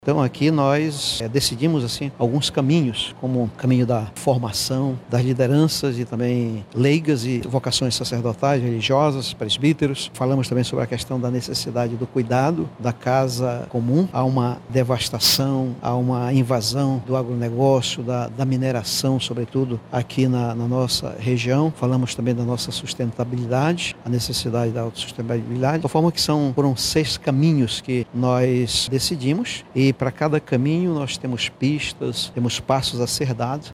Então aqui nós decidimos assim alguns caminhos, como o caminho da formação, das lideranças e também leigas e vocações sacerdotais, religiosas, presbíteros. Falamos também sobre a questão da necessidade do cuidado da casa comum. Há uma devastação, há uma invasão do agronegócio, da mineração, sobretudo aqui na nossa região. Falamos também da nossa sustentabilidade, a necessidade da autossustentabilidade. De forma que foram 6 caminhos que nós decidimos e para cada caminho nós temos pistas, temos passos a ser dados